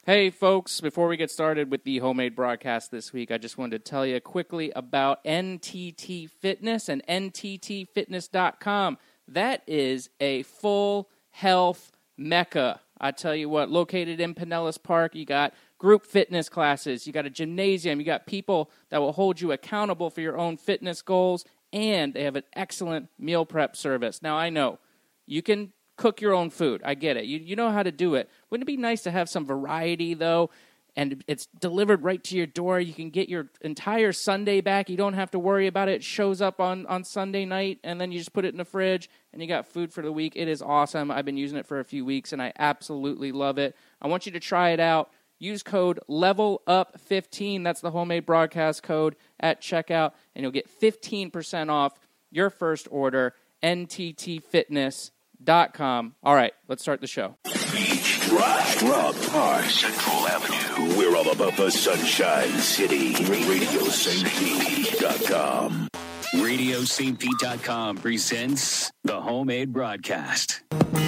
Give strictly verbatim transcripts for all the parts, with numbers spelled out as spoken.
Hey, folks, before we get started with the homemade broadcast this week, I just wanted to tell you quickly about N T T Fitness and N T T fitness dot com. That is a full health mecca. I tell you what, located in Pinellas Park, you got group fitness classes, you got a gymnasium, you got people that will hold you accountable for your own fitness goals, and they have an excellent meal prep service. Now, I know you can cook your own food. I get it. You you know how to do it. Wouldn't it be nice to have some variety, though? And it's delivered right to your door. You can get your entire Sunday back. You don't have to worry about it. It shows up on, on Sunday night, and then you just put it in the fridge, and you got food for the week. It is awesome. I've been using it for a few weeks, and I absolutely love it. I want you to try it out. Use code level up fifteen. That's the homemade broadcast code at checkout, and you'll get fifteen percent off your first order, N T T fitness dot com. All right, let's start the show. Beach, Drive, Rock Park, Central Avenue. We're all about the Sunshine City. Radio Saint Pete dot com. Radio Saint Pete dot com presents the homemade broadcast.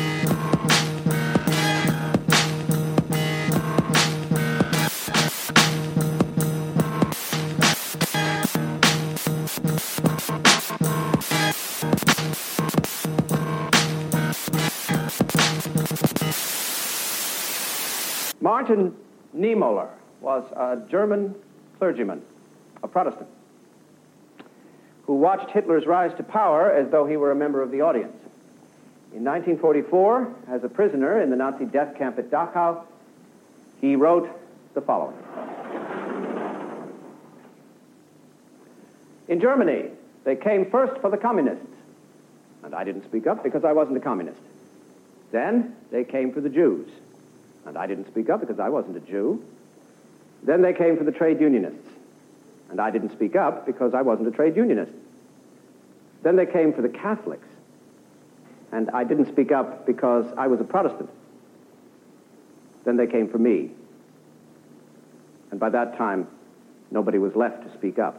Martin Niemöller was a German clergyman, a Protestant, who watched Hitler's rise to power as though he were a member of the audience. In nineteen forty-four, as a prisoner in the Nazi death camp at Dachau, he wrote the following. In Germany, they came first for the communists, and I didn't speak up because I wasn't a communist. Then they came for the Jews, and I didn't speak up because I wasn't a Jew. Then they came for the trade unionists, and I didn't speak up because I wasn't a trade unionist. Then they came for the Catholics, and I didn't speak up because I was a Protestant. Then they came for me, and by that time, nobody was left to speak up.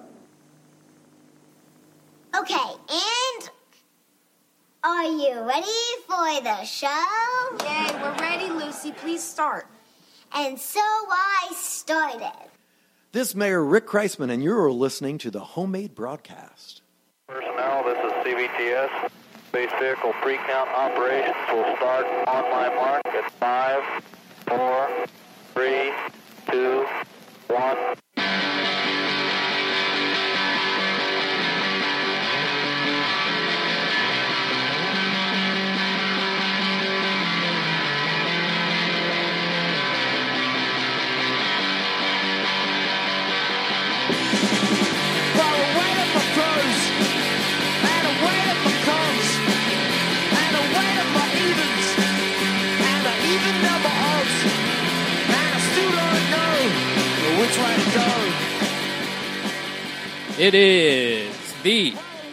Okay, and are you ready for the show? Yay, we're ready, Lucy. Please start. And so I started. This is Mayor Rick Kreisman, and you're listening to the homemade broadcast. Personnel, this is C B T S. Space vehicle pre-count operations will start on my mark at five, four, three, two, one. It is the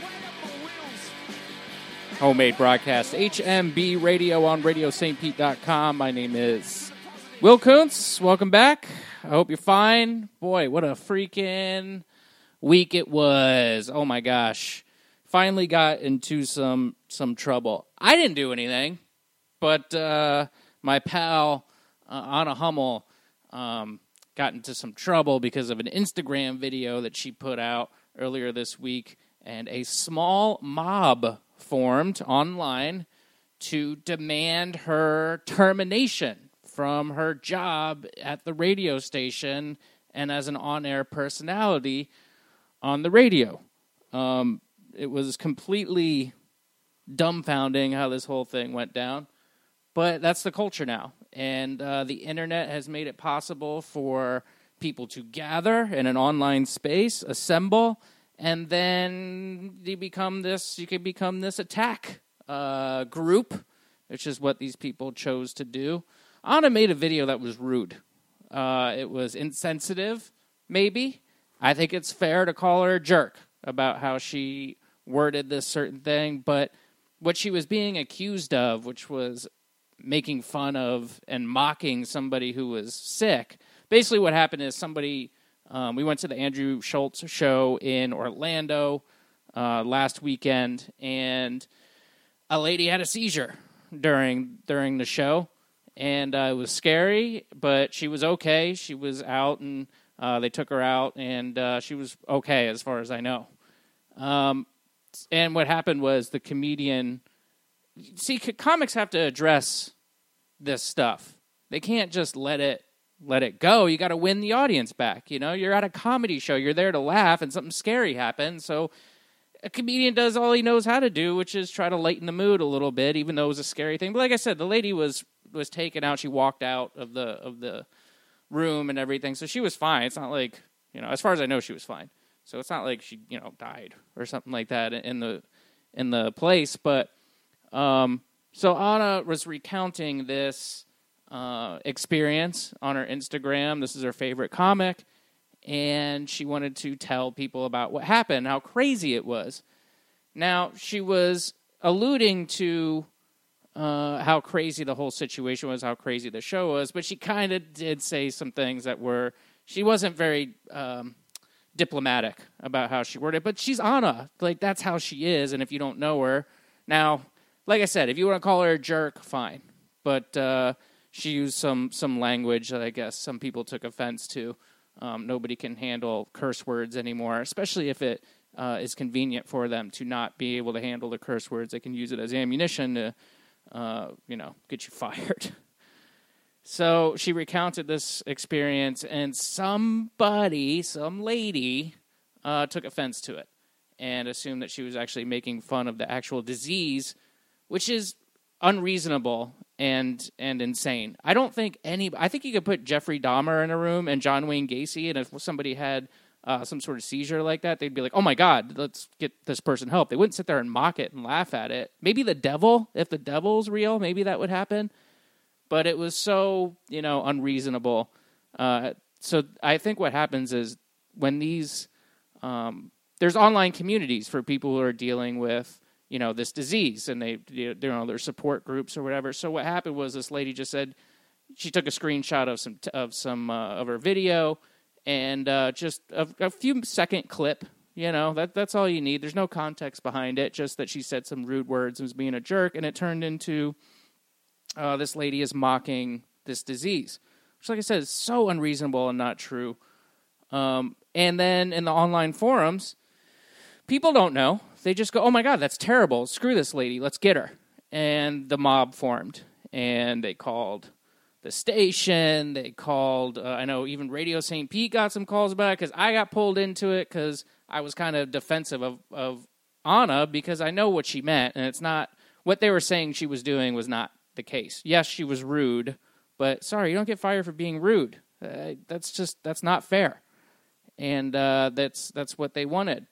homemade broadcast, H M B Radio on Radio Saint Pete dot com. My name is Will Kuntz. Welcome back. I hope you're fine. Boy, what a freaking week it was. Oh my gosh. Finally got into some some trouble. I didn't do anything, but uh, my pal uh, Anna Hummel um, got into some trouble because of an Instagram video that she put out earlier this week, and a small mob formed online to demand her termination from her job at the radio station and as an on-air personality on the radio. Um, it was completely dumbfounding how this whole thing went down, but that's the culture now. And uh, the internet has made it possible for people to gather in an online space, assemble, and then you become this. You can become this attack uh, group, which is what these people chose to do. Anna made a video that was rude. Uh, it was insensitive, maybe. I think it's fair to call her a jerk about how she worded this certain thing, but what she was being accused of, which was making fun of and mocking somebody who was sick. Basically what happened is somebody, um, we went to the Andrew Schultz show in Orlando uh, last weekend, and a lady had a seizure during during the show, and uh, it was scary, but she was okay. She was out, and uh, they took her out, and uh, she was okay as far as I know. Um, and what happened was the comedian... See, comics have to address this stuff. They can't just let it let it go. You got to win the audience back. You know, you're at a comedy show. You're there to laugh, and something scary happens. So a comedian does all he knows how to do, which is try to lighten the mood a little bit, even though it was a scary thing. But like I said, the lady was was taken out. She walked out of the of the room and everything, so she was fine. It's not like, you know, as far as I know, she was fine. So it's not like she, you know, died or something like that in the in the place, but. Um, so Anna was recounting this uh, experience on her Instagram. This is her favorite comic, and she wanted to tell people about what happened, how crazy it was. Now, she was alluding to uh, how crazy the whole situation was, how crazy the show was, but she kind of did say some things that were, she wasn't very um, diplomatic about how she worded it, but she's Anna. Like, that's how she is, and if you don't know her, now... Like I said, if you want to call her a jerk, fine. But uh, she used some some language that I guess some people took offense to. Um, nobody can handle curse words anymore, especially if it uh, is convenient for them to not be able to handle the curse words. They can use it as ammunition to, uh, you know, get you fired. So she recounted this experience, and somebody, some lady, uh, took offense to it and assumed that she was actually making fun of the actual disease, which is unreasonable and and insane. I don't think any... I think you could put Jeffrey Dahmer in a room and John Wayne Gacy, and if somebody had uh, some sort of seizure like that, they'd be like, oh my God, let's get this person help. They wouldn't sit there and mock it and laugh at it. Maybe the devil, if the devil's real, maybe that would happen. But it was so, you know, unreasonable. Uh, so I think what happens is when these... Um, there's online communities for people who are dealing with, you know, this disease, and they, you know, their support groups or whatever. So what happened was this lady just said she took a screenshot of some of some uh, of her video, and uh, just a, a few second clip. You know, that that's all you need. There's no context behind it. Just that she said some rude words and was being a jerk, and it turned into uh, this lady is mocking this disease, which, like I said, is so unreasonable and not true. Um, and then in the online forums, people don't know. They just go, oh, my God, that's terrible. Screw this lady. Let's get her. And the mob formed, and they called the station. They called, uh, I know even Radio Saint Pete got some calls about it because I got pulled into it because I was kind of defensive of, of Anna because I know what she meant, and it's not, what they were saying she was doing was not the case. Yes, she was rude, but sorry, you don't get fired for being rude. Uh, that's just, that's not fair. And uh, that's that's what they wanted.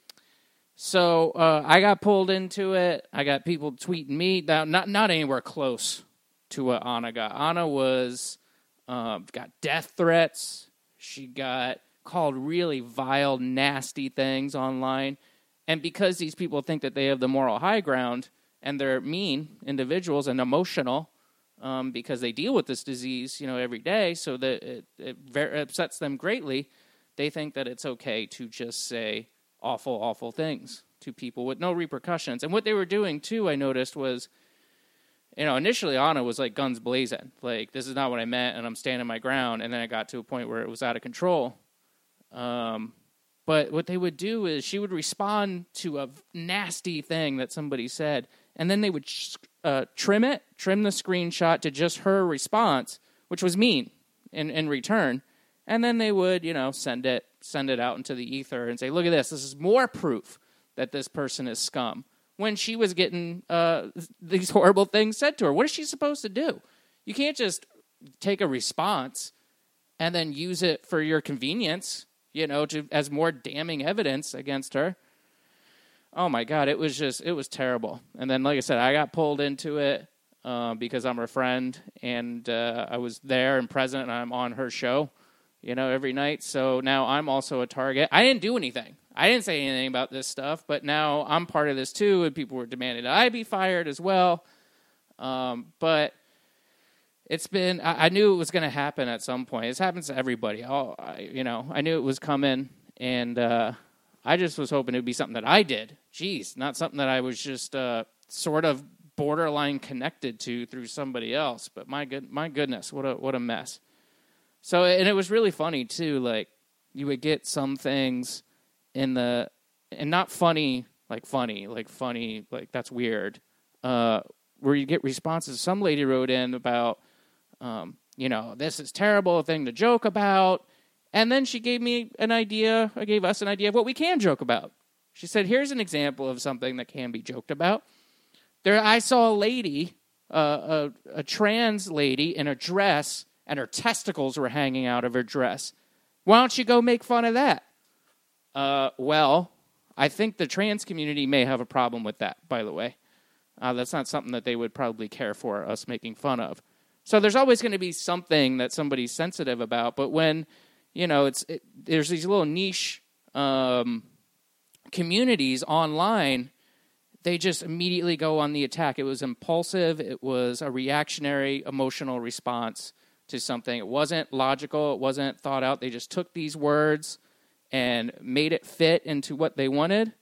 So uh, I got pulled into it. I got people tweeting me. Now, not not anywhere close to what Anna got. Anna was uh, got death threats. She got called really vile, nasty things online. And because these people think that they have the moral high ground and they're mean individuals and emotional um, because they deal with this disease, you know, every day, so that it, it very upsets them greatly, they think that it's okay to just say awful, awful things to people with no repercussions. And what they were doing, too, I noticed was, you know, initially Anna was like guns blazing. Like, this is not what I meant, and I'm standing my ground. And then it got to a point where it was out of control. Um, but what they would do is she would respond to a nasty thing that somebody said, and then they would uh, trim it, trim the screenshot to just her response, which was mean in, in return. And then they would, you know, send it send it out into the ether and say, look at this. This is more proof that this person is scum. When she was getting uh, these horrible things said to her. What is she supposed to do? You can't just take a response and then use it for your convenience, you know, to, as more damning evidence against her. Oh, my God. It was just, it was terrible. And then, like I said, I got pulled into it uh, because I'm her friend. And uh, I was there and present, and I'm on her show, you know, every night. So now I'm also a target. I didn't do anything. I didn't say anything about this stuff, but now I'm part of this too, and people were demanding that I be fired as well. Um, but it's been, I, I knew it was going to happen at some point. This happens to everybody. I'll, I, you know, I knew it was coming, and uh, I just was hoping it would be something that I did. Jeez, not something that I was just uh, sort of borderline connected to through somebody else. But my good, my goodness, what a what a mess. So, and it was really funny too. Like, you would get some things in the, and not funny, like funny, like funny, like that's weird. Uh, where you get responses. Some lady wrote in about, um, you know, this is terrible thing to joke about. And then she gave me an idea, or gave us an idea of what we can joke about. She said, here's an example of something that can be joked about. There, I saw a lady, uh, a, a trans lady in a dress, and her testicles were hanging out of her dress. Why don't you go make fun of that? Uh, well, I think the trans community may have a problem with that, by the way. Uh, that's not something that they would probably care for us making fun of. So there's always going to be something that somebody's sensitive about. But when, you know, it's it, there's these little niche um, communities online, they just immediately go on the attack. It was impulsive. It was a reactionary, emotional response to something. It wasn't logical. It wasn't thought out. They just took these words and made it fit into what they wanted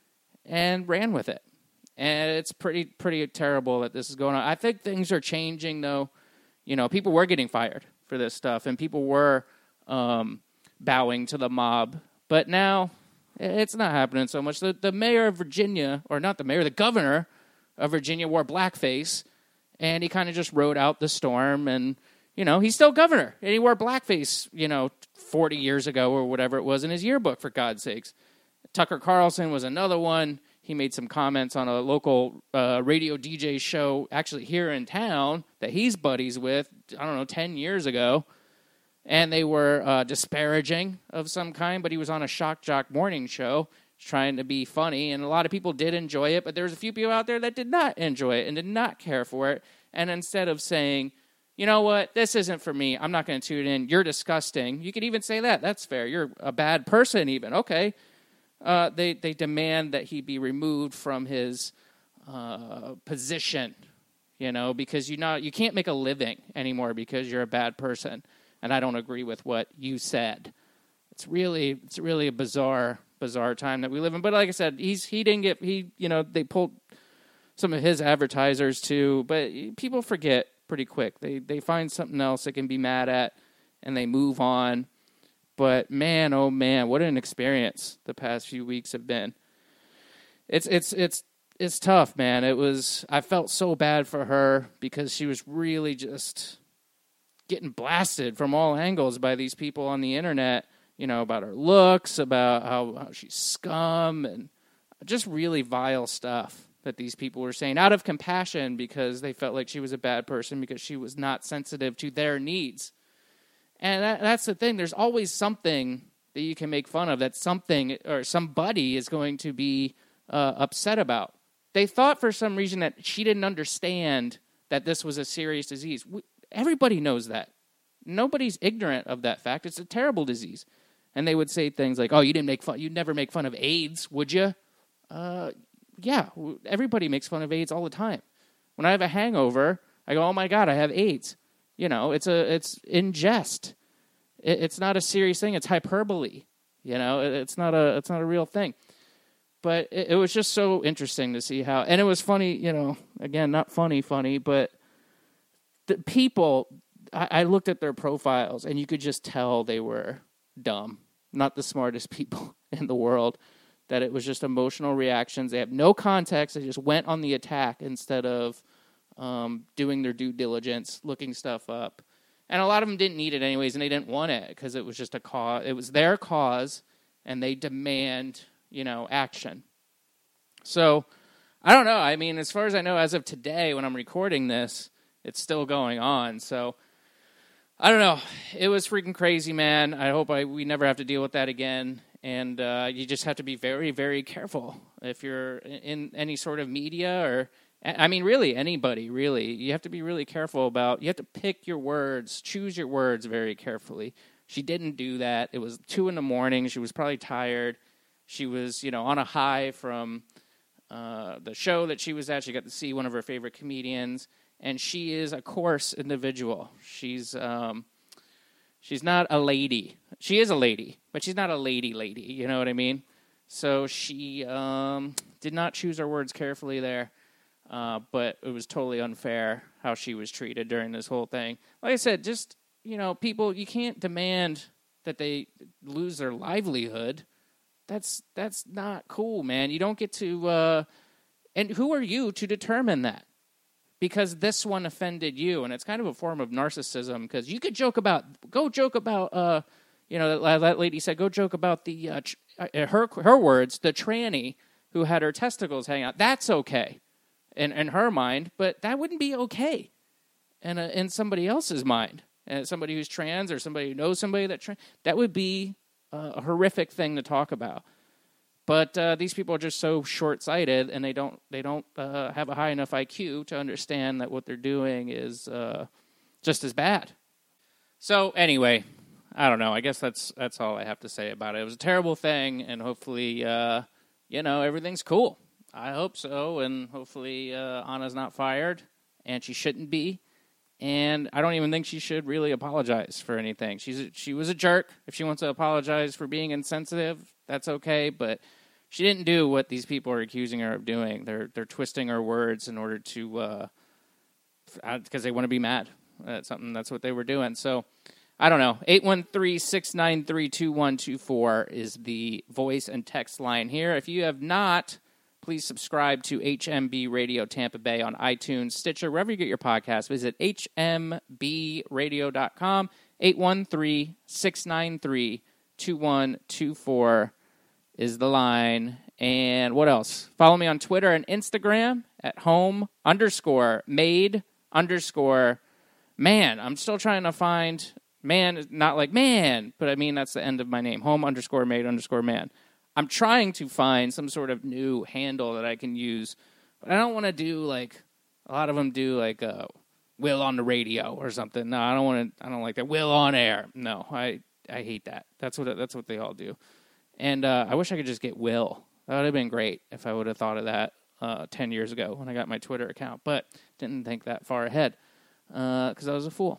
and ran with it. And it's pretty pretty terrible that this is going on. I think things are changing, though. You know, people were getting fired for this stuff, and people were um, bowing to the mob. But now it's not happening so much. The, the mayor of Virginia, or not the mayor, the governor of Virginia wore blackface, and he kind of just rode out the storm. And, you know, he's still governor, and he wore blackface, you know, forty years ago or whatever it was in his yearbook, for God's sakes. Tucker Carlson was another one. He made some comments on a local uh, radio D J show, actually here in town, that he's buddies with, I don't know, ten years ago. And they were uh, disparaging of some kind, but he was on a shock jock morning show trying to be funny. And a lot of people did enjoy it, but there was a few people out there that did not enjoy it and did not care for it. And instead of saying, you know what, this isn't for me, I'm not going to tune in, you're disgusting. You could even say that. That's fair. You're a bad person even. Okay. Uh, they, they demand that he be removed from his uh, position, you know, because you not you can't make a living anymore because you're a bad person, and I don't agree with what you said. It's really it's really a bizarre bizarre time that we live in. But like I said, he's he didn't get he you know they pulled some of his advertisers too, but people forget pretty quick. They they find something else they can be mad at, and they move on. But man, oh man, what an experience the past few weeks have been. It's it's it's it's tough, man. It was I felt so bad for her because she was really just getting blasted from all angles by these people on the internet, you know, about her looks, about how, how she's scum, and just really vile stuff that these people were saying out of compassion because they felt like she was a bad person because she was not sensitive to their needs. And that, that's the thing. There's always something that you can make fun of that something or somebody is going to be uh, upset about. They thought for some reason that she didn't understand that this was a serious disease. We, everybody knows that. Nobody's ignorant of that fact. It's a terrible disease. And they would say things like, oh, you didn't make fun, you'd never make fun of AIDS, would you? Uh, yeah, everybody makes fun of AIDS all the time. When I have a hangover, I go, oh my God, I have AIDS. You know, it's a it's in jest. It, it's not a serious thing. It's hyperbole. You know, it, it's not a it's not a real thing. But it, it was just so interesting to see how, and it was funny. You know, again, not funny, funny, but the people. I, I looked at their profiles, and you could just tell they were dumb, not the smartest people in the world. That it was just emotional reactions. They have no context. They just went on the attack instead of Um, doing their due diligence, looking stuff up. And a lot of them didn't need it anyways, and they didn't want it because it was just a cause. It was their cause, and they demand, you know, action. So, I don't know. I mean, as far as I know, as of today, when I'm recording this, it's still going on. So, I don't know. It was freaking crazy, man. I hope I we never have to deal with that again. And uh, you just have to be very, very careful if you're in any sort of media or I mean, really, anybody, really. You have to be really careful about, you have to pick your words, choose your words very carefully. She didn't do that. It was two in the morning. She was probably tired. She was, you know, on a high from uh, the show that she was at. She got to see one of her favorite comedians. And she is a coarse individual. She's um, she's not a lady. She is a lady, but she's not a lady lady. You know what I mean? So she um, did not choose her words carefully there. Uh, but it was totally unfair how she was treated during this whole thing. Like I said, just, you know, people, you can't demand that they lose their livelihood. That's that's not cool, man. You don't get to, uh, and who are you to determine that? Because this one offended you, and it's kind of a form of narcissism, because you could joke about, go joke about, uh, you know, that, that lady said, go joke about the, uh, tr- uh, her her words, the tranny who had her testicles hang out. That's okay in, in her mind, but that wouldn't be okay in, a, in somebody else's mind. And somebody who's trans or somebody who knows somebody that trans, that would be uh, a horrific thing to talk about. But uh, these people are just so short-sighted, and they don't they don't uh, have a high enough I Q to understand that what they're doing is uh, just as bad. So anyway, I don't know. I guess that's that's all I have to say about it. It was a terrible thing, and hopefully, uh, you know, everything's cool. I hope so, and hopefully uh, Anna's not fired, and she shouldn't be. And I don't even think she should really apologize for anything. She's a, she was a jerk. If she wants to apologize for being insensitive, that's okay. But she didn't do what these people are accusing her of doing. They're they're twisting her words in order to, uh, because they want to be mad at something. That's what they were doing. So I don't know. eight one three, six nine three, two one two four is the voice and text line here. If you have not, please subscribe to H M B Radio Tampa Bay on iTunes, Stitcher, wherever you get your podcasts. Visit H M B radio dot com, eight one three, six nine three, two one two four is the line. And what else? Follow me on Twitter and Instagram at home underscore made underscore man. I'm still trying to find man, not like man, but I mean that's the end of my name, home underscore made underscore man. I'm trying to find some sort of new handle that I can use, but I don't want to do like a lot of them do, like uh, Will on the radio or something. No, I don't want to. I don't like that. Will on air. No, I I hate that. That's what that's what they all do. And uh, I wish I could just get Will. That would have been great if I would have thought of that uh, ten years ago when I got my Twitter account, but didn't think that far ahead because uh, I was a fool.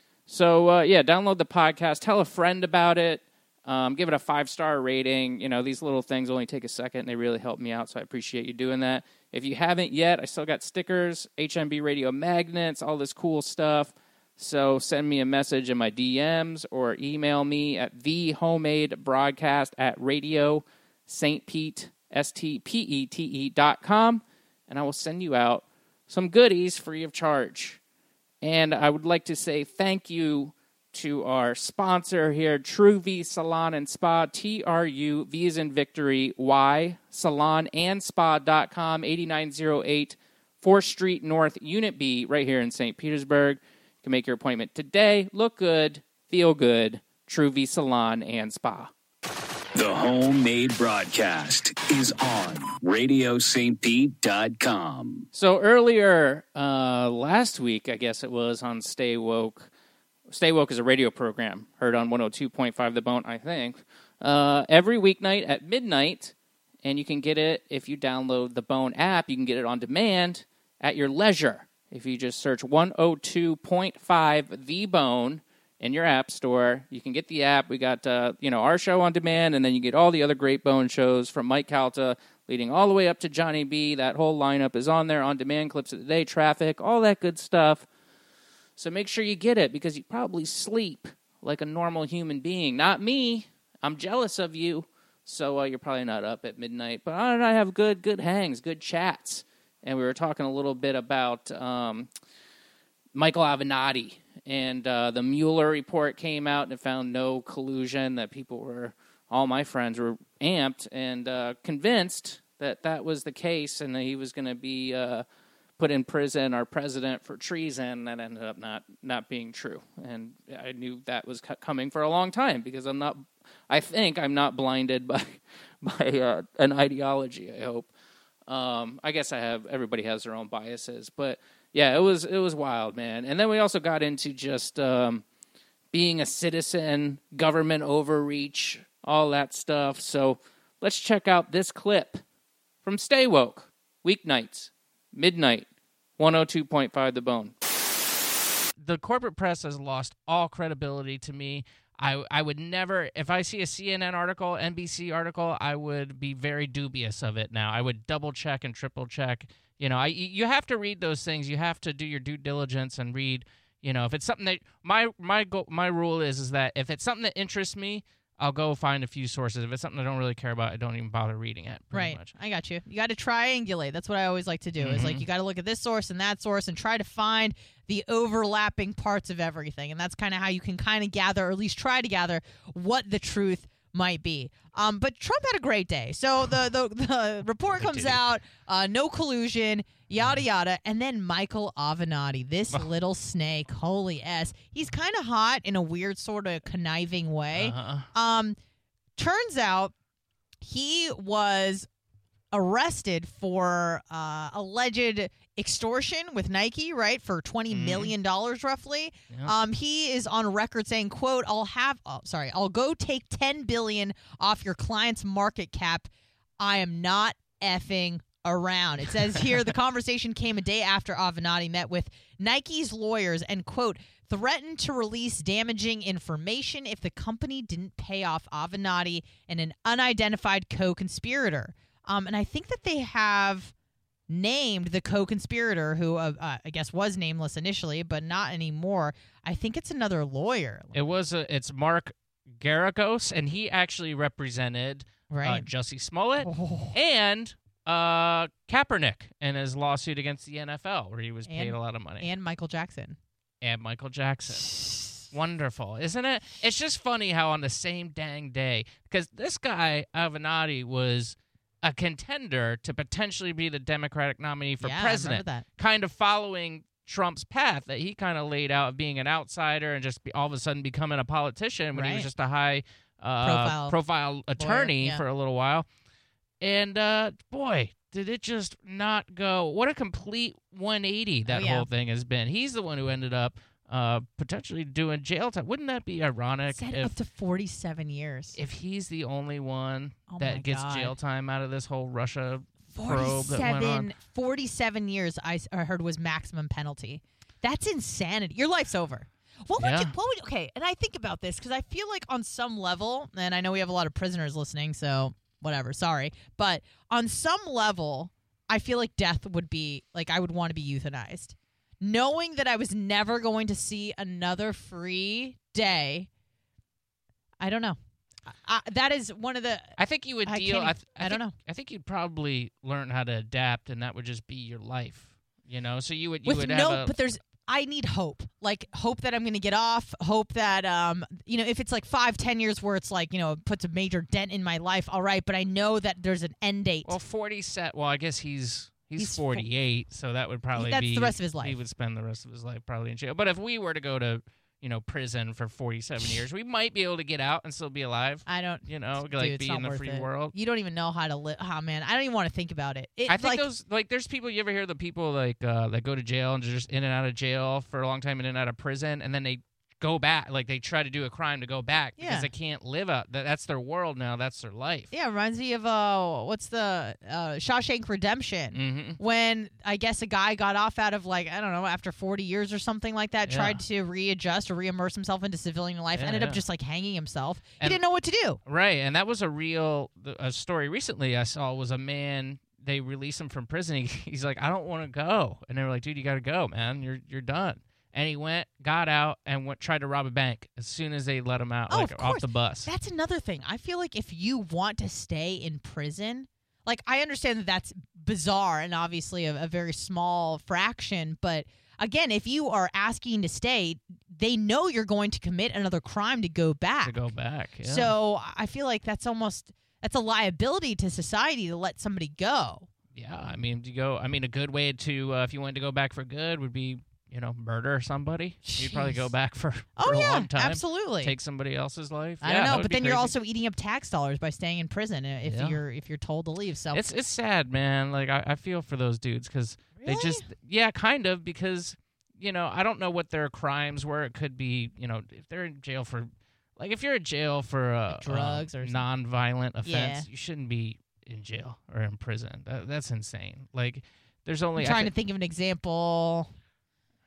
So uh, yeah, download the podcast. Tell a friend about it. Um, give it a five-star rating. You know, these little things only take a second, and they really help me out, so I appreciate you doing that. If you haven't yet, I still got stickers, H M B Radio magnets, all this cool stuff. So send me a message in my D Ms or email me at thehomemadebroadcast at radio Saint Pete, S T P E T E dot com, and I will send you out some goodies free of charge. And I would like to say thank you to our sponsor here, True V Salon and Spa, T R U, V as in Victory, Y, salon and spa dot com, eighty-nine oh eight fourth Street North, Unit B, right here in Saint Petersburg. You can make your appointment today. Look good, feel good, True V Salon and Spa. The Homemade Broadcast is on radio saint pete dot com. So earlier, uh, last week, I guess it was, on Stay Woke, Stay Woke is a radio program heard on one oh two point five The Bone, I think, uh, every weeknight at midnight, and you can get it if you download the Bone app. You can get it on demand at your leisure. If you just search one oh two point five The Bone in your app store, you can get the app. We got uh, you know our show on demand, and then you get all the other great Bone shows from Mike Calta leading all the way up to Johnny B. That whole lineup is on there, on demand, clips of the day, traffic, all that good stuff. So make sure you get it, because you probably sleep like a normal human being. Not me. I'm jealous of you. So uh, you're probably not up at midnight. But I, I have good good hangs, good chats. And we were talking a little bit about um, Michael Avenatti. And uh, the Mueller report came out and it found no collusion, that people were, all my friends were amped and uh, convinced that that was the case and that he was going to be uh, put in prison, our president, for treason. That ended up not, not being true. And I knew that was coming for a long time, because I'm not, I think I'm not blinded by by uh, an ideology, I hope. Um, I guess I have, everybody has their own biases, but yeah, it was it was wild, man. And then we also got into just um, being a citizen, government overreach, all that stuff. So let's check out this clip from Stay Woke, weeknights, midnight, one oh two point five The Bone. The corporate press has lost all credibility to me. I I would never, if I see a C N N article, N B C article, I would be very dubious of it now. I would double check and triple check. You know, I you have to read those things. You have to do your due diligence and read. You know, if it's something that my my go, my rule is is that if it's something that interests me, I'll go find a few sources. If it's something I don't really care about, I don't even bother reading it. Right. Much. I got you. You got to triangulate. That's what I always like to do. Mm-hmm. Is like you got to look at this source and that source and try to find the overlapping parts of everything. And that's kind of how you can kind of gather, or at least try to gather, what the truth might be. Um, but Trump had a great day. So the the, the report comes out, uh, no collusion, yada yada, and then Michael Avenatti, this little snake, holy s, he's kind of hot in a weird sort of conniving way. Uh-huh. Um. Turns out he was arrested for uh, alleged extortion with Nike, right, for twenty million dollars roughly. Yep. Um, he is on record saying, quote, I'll have, oh, sorry, I'll go take ten billion dollars off your client's market cap. I am not effing around. It says here the conversation came a day after Avenatti met with Nike's lawyers and, quote, threatened to release damaging information if the company didn't pay off Avenatti and an unidentified co-conspirator. Um, and I think that they have named the co-conspirator, who uh, uh, I guess was nameless initially, but not anymore. I think it's another lawyer. It was a, it's Mark Garagos, and he actually represented Right. uh, Jussie Smollett Oh. and uh, Kaepernick in his lawsuit against the N F L, where he was paid And- a lot of money. And Michael Jackson. and Michael Jackson. Wonderful, isn't it? It's just funny how on the same dang day, because this guy, Avenatti, was a contender to potentially be the Democratic nominee for Yeah, I remember president, that. kind of following Trump's path that he kind of laid out of being an outsider and just be, all of a sudden becoming a politician when he was Right. just a high uh, Profile profile attorney yeah. for a little while. And, uh, boy, did it just not go. What a complete one eighty that Oh, yeah. whole thing has been. He's the one who ended up uh, potentially doing jail time. Wouldn't that be ironic Said if up to forty-seven years. if he's the only one Oh my that gets God. jail time out of this whole Russia probe that went on? forty-seven, forty-seven years, I, s- I heard, was maximum penalty. That's insanity. Your life's over. What would Yeah. you, what would, okay, and I think about this because I feel like on some level, and I know we have a lot of prisoners listening, so whatever, sorry, but on some level, I feel like death would be, like I would want to be euthanized. Knowing that I was never going to see another free day, I don't know. I, I, that is one of the, I think you would I deal. can't I, e- th- I don't think- know. I think you'd probably learn how to adapt, and that would just be your life. You know, so you would you with would no, have a, but there's, I need hope. Like hope that I'm going to get off. Hope that um, you know, if it's like five, ten years where it's like, you know, it puts a major dent in my life. All right, but I know that there's an end date. well forty set. Well, I guess he's he's, He's fo- forty-eight, so that would probably That's be the rest of his He life. would spend the rest of his life probably in jail. But if we were to go to you know prison for forty-seven years, we might be able to get out and still be alive. I don't. You know, Dude, like it's be not in the worth free it. world. You don't even know how to live. Oh man, I don't even want to think about it. it I think like, those like there's people you ever hear the people like uh, that go to jail and they're just in and out of jail for a long time, in and out of prison, and then they go back, like they try to do a crime to go back Yeah. because they can't live out. That, that's their world now. That's their life. Yeah, it reminds me of uh, what's the uh, Shawshank Redemption? Mm-hmm. When I guess a guy got off out of like I don't know after forty years or something like that, Yeah. tried to readjust or reimmerse himself into civilian life, Yeah, ended up yeah. just like hanging himself. And- he didn't know what to do. Right, and that was a real a story recently I saw was a man. They released him from prison. He, he's like, I don't want to go, and they were like, dude, you got to go, man. You're you're done. And he went, got out, and went tried to rob a bank as soon as they let him out, Oh, like of off course. the bus. That's another thing. I feel like if you want to stay in prison, like I understand that that's bizarre and obviously a, a very small fraction, but again, if you are asking to stay, they know you're going to commit another crime to go back. to go back. Yeah. So I feel like that's almost that's a liability to society to let somebody go. yeah, I mean, to go. I mean, a good way to uh, if you wanted to go back for good would be, you know, murder somebody. You'd probably go Jeez. back for, for Oh a yeah, long time. absolutely. Take somebody else's life. I Yeah, don't that know, would but be then you're crazy. also eating up tax dollars by staying in prison uh, if Yeah. you're if you're told to leave. So It's it's sad, man. Like I, I feel for those dudes because they Really? just yeah, kind of because you know I don't know what their crimes were. It could be you know if they're in jail for like if you're in jail for a, Like drugs a or something. non-violent offense, Yeah. you shouldn't be in jail or in prison. That, that's insane. Like there's only I'm trying I to think of an example.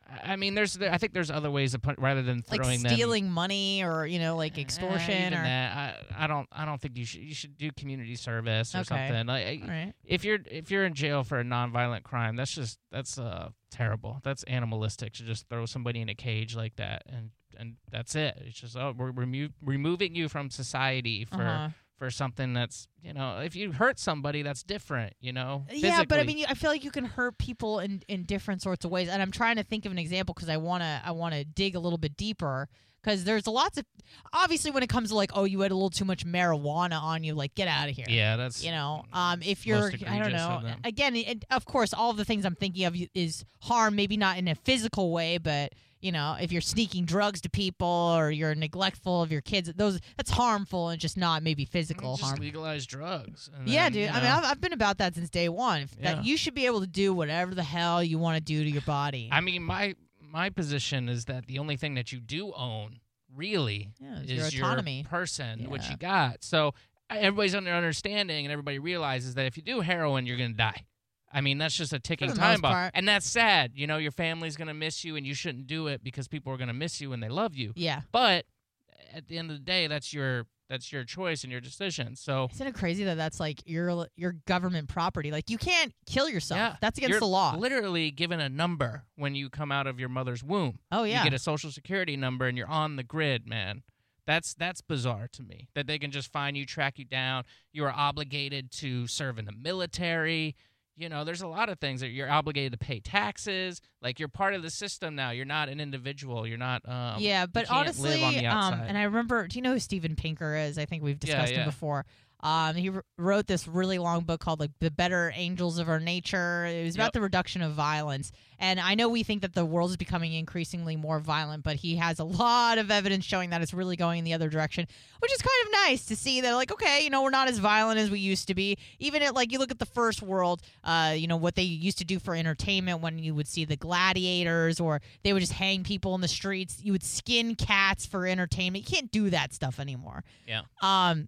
I mean, there's I think there's other ways of put, rather than like throwing stealing them, money or you know like extortion eh, even or that. I, I don't I don't think you should you should do community service or Okay. something. Like, All right. if you're if you're in jail for a nonviolent crime, that's just that's uh terrible. That's animalistic to just throw somebody in a cage like that and and that's it. It's just oh we're remo- removing you from society for. Uh-huh. For something that's, you know, if you hurt somebody, that's different, you know? Yeah, but I physically. mean, I feel like you can hurt people in, in different sorts of ways, and I'm trying to think of an example because I wanna I wanna dig a little bit deeper because there's lots of obviously when it comes to like oh you had a little too much marijuana on you, like get out of here. Yeah, that's you know um if you're most I don't egregious know of them. again it, of course all of the things I'm thinking of is harm, maybe not in a physical way, but. You know, if you're sneaking drugs to people or you're neglectful of your kids, those that's harmful and just not maybe physical just harm. legalize drugs. And Yeah, then, dude. you I mean, know, I've, I've been about that since day one. If Yeah. That you should be able to do whatever the hell you want to do to your body. I mean, my my position is that the only thing that you do own, really, Yeah, is is your autonomy. person, what Yeah. you got. So everybody's under understanding and everybody realizes that if you do heroin, you're going to die. I mean, that's just a ticking the time most bomb. part. And that's sad. You know, your family's going to miss you and you shouldn't do it because people are going to miss you and they love you. yeah. But at the end of the day, that's your that's your choice and your decision. So Isn't it crazy that that's like your your government property? Like you can't kill yourself. yeah, That's against you're the law. literally given a number when you come out of your mother's womb. Oh yeah. You get a social security number and you're on the grid, man. That's that's bizarre to me that they can just find you, track you down. You are obligated to serve in the military. You know, there's a lot of things that you're obligated to pay taxes. Like you're part of the system now. You're not an individual. You're not. Um, yeah, you but can't honestly, live on the um, outside. and I remember. Do you know who Steven Pinker is? I think we've Yeah, discussed yeah. him before. Um, he r- wrote this really long book called like "The Better Angels of Our Nature." It was about Yep. the reduction of violence. And I know we think that the world is becoming increasingly more violent, but he has a lot of evidence showing that it's really going in the other direction, which is kind of nice to see that, like, okay, you know, we're not as violent as we used to be. Even at, like, you look at the first world, uh, you know, what they used to do for entertainment when you would see the gladiators or they would just hang people in the streets. You would skin cats for entertainment. You can't do that stuff anymore. yeah. Um,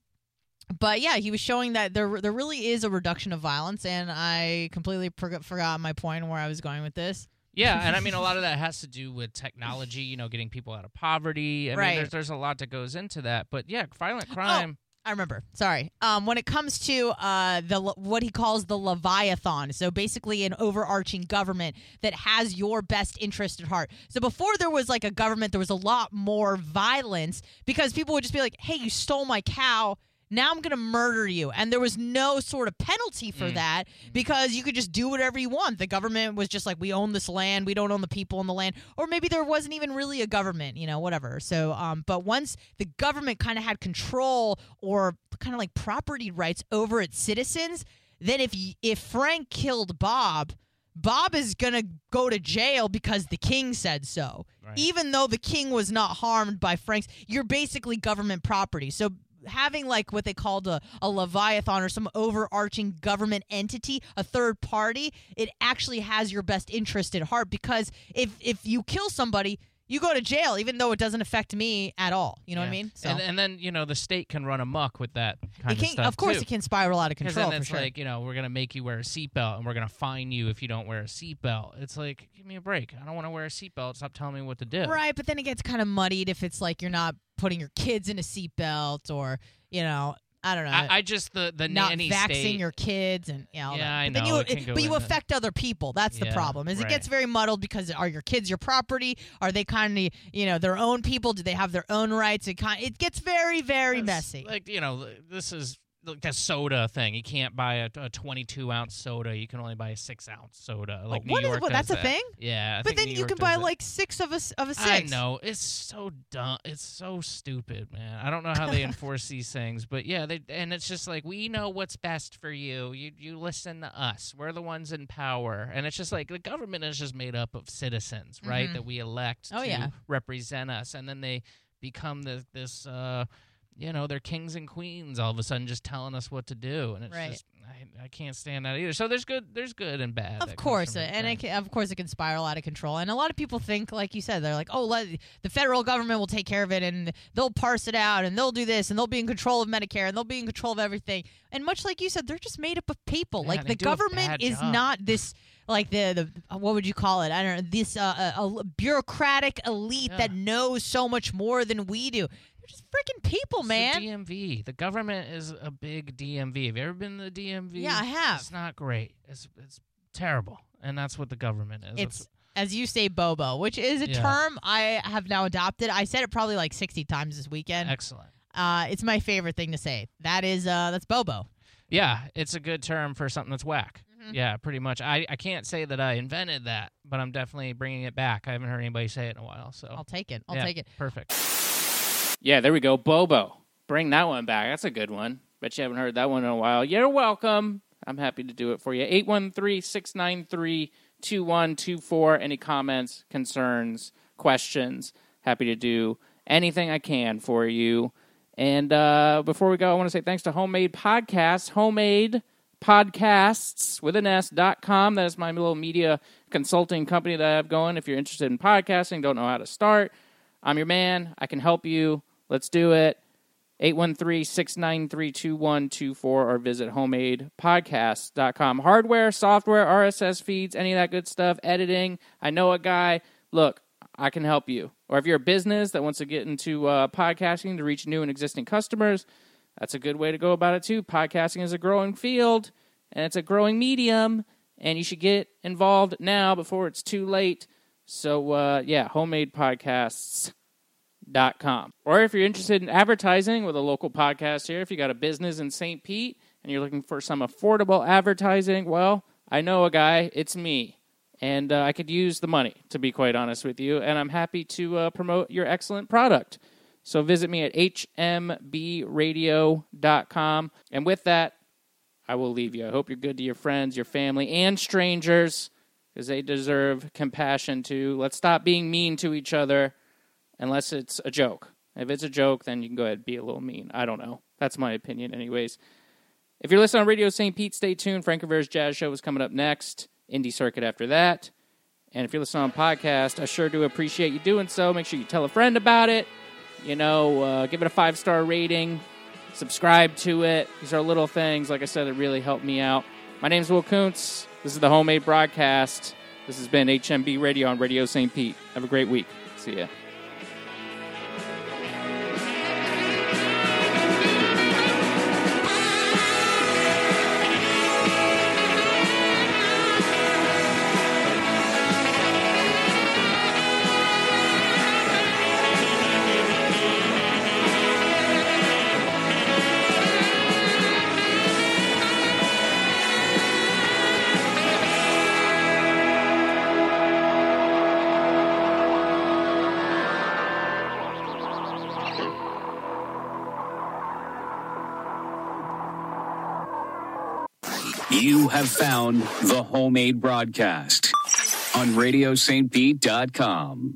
But yeah, he was showing that there there really is a reduction of violence, and I completely forgot, forgot my point where I was going with this. Yeah, and I mean, a lot of that has to do with technology, you know, getting people out of poverty. I Right. mean, there's, there's a lot that goes into that. But yeah, violent crime. I remember. Sorry. Um, when it comes to uh, the what he calls the Leviathan, so basically an overarching government that has your best interest at heart. So before there was like a government, there was a lot more violence because people would just be like, "Hey, you stole my cow. Now I'm going to murder you." And there was no sort of penalty for Mm. that because you could just do whatever you want. The government was just like, we own this land. We don't own the people in the land. Or maybe there wasn't even really a government, you know, whatever. So, um, but once the government kind of had control or kind of like property rights over its citizens, then if y- if Frank killed Bob, Bob is going to go to jail because the king said so. Right. Even though the king was not harmed by Frank's, you're basically government property. So having like what they called a, a Leviathan or some overarching government entity, a third party, it actually has your best interest at heart because if if you kill somebody, you go to jail, even though it doesn't affect me at all. You know what I Yeah. mean? So And, and then, you know, the state can run amok with that kind it can, of stuff, of course, too. it can spiral out of Because control then for it's sure. like, you know, we're going to make you wear a seatbelt and we're going to fine you if you don't wear a seatbelt. It's like, give me a break. I don't want to wear a seatbelt. Stop telling me what to do. Right, but then it gets kind of muddied if it's like you're not putting your kids in a seatbelt or, you know, I don't know. I, I just, the, the not nanny vaxing state. your kids and you know, all Yeah, that. I but then know, you, it can go but you into- affect other people. That's the Yeah, problem. Is it right. gets very muddled because are your kids your property? Are they kind of you know their own people? Do they have their own rights? It kind it gets very very It's messy. Like, you know, this is like a soda thing. You can't buy a, a twenty-two ounce soda. You can only buy a six ounce soda. Like New what is- York what, does that's a that. thing? Yeah. I but think then New you York can does buy that. like six of a s- of a six. I know. It's so dumb. It's so stupid, man. I don't know how they enforce these things, but yeah, they and it's just like we know what's best for you. You you listen to us. We're the ones in power. And it's just like the government is just made up of citizens, right? Mhm. That we elect Oh, to yeah. represent us. And then they become this this uh you know, they're kings and queens all of a sudden just telling us what to do. And it's Right. just I, I can't stand that either. So there's good there's good and bad. Of that comes course, from it, and it thing. can, of course it can spiral out of control. And a lot of people think, like you said, they're like, "Oh, let, the federal government will take care of it, and they'll parse it out, and they'll do this, and they'll be in control of Medicare, and they'll be in control of everything." And much like you said, they're just made up of people. Yeah, like they the do a government bad is job. not this. like the, the what would you call it? I don't know. This uh, a, a bureaucratic elite Yeah. that knows so much more than we do. They're just freaking people, It's man. the D M V. The government is a big D M V. Have you ever been to the D M V? Yeah, I have. It's not great. It's it's terrible, and that's what the government is. It's as you say, bobo, which is a Yeah. term I have now adopted. I said it probably like sixty times this weekend. Excellent. Uh, it's my favorite thing to say. That is uh, that's bobo. Yeah, it's a good term for something that's whack. Mm-hmm. Yeah, pretty much. I, I can't say that I invented that, but I'm definitely bringing it back. I haven't heard anybody say it in a while, so I'll take it. I'll yeah, take it. Perfect. Yeah, there we go. Bobo. Bring that one back. That's a good one. Bet you haven't heard that one in a while. You're welcome. I'm happy to do it for you. eight one three, six nine three, two one two four. Any comments, concerns, questions? Happy to do anything I can for you. And uh, before we go, I want to say thanks to Homemade Podcasts, Homemade Podcasts with an S dot com. That is my little media consulting company that I have going. If you're interested in podcasting, don't know how to start, I'm your man. I can help you. Let's do it. eight one three, six nine three, two one two four or visit homemade podcasts dot com. Hardware, software, R S S feeds, any of that good stuff, editing. I know a guy. Look, I can help you. Or if you're a business that wants to get into uh, podcasting to reach new and existing customers, that's a good way to go about it too. Podcasting is a growing field, and it's a growing medium, and you should get involved now before it's too late. So, uh, yeah, homemade podcasts dot com. Or if you're interested in advertising with a local podcast here, if you got a business in Saint Pete and you're looking for some affordable advertising, well, I know a guy. It's me. And uh, I could use the money, to be quite honest with you. And I'm happy to uh, promote your excellent product. So visit me at H M B radio dot com. And with that, I will leave you. I hope you're good to your friends, your family, and strangers, because they deserve compassion too. Let's stop being mean to each other unless it's a joke. If it's a joke, then you can go ahead and be a little mean. I don't know. That's my opinion anyways. If you're listening on Radio Saint Pete, stay tuned. Frank Rivera's Jazz Show is coming up next. Indie Circuit after that. And if you're listening on podcast, I sure do appreciate you doing so. Make sure you tell a friend about it. You know, uh, give it a five-star rating. Subscribe to it. These are little things. Like I said, it really helped me out. My name's Will Kuntz. This is the Homemade Broadcast. This has been H M B Radio on Radio Saint Pete. Have a great week. See ya. You have found the Homemade Broadcast on radio saint pete dot com.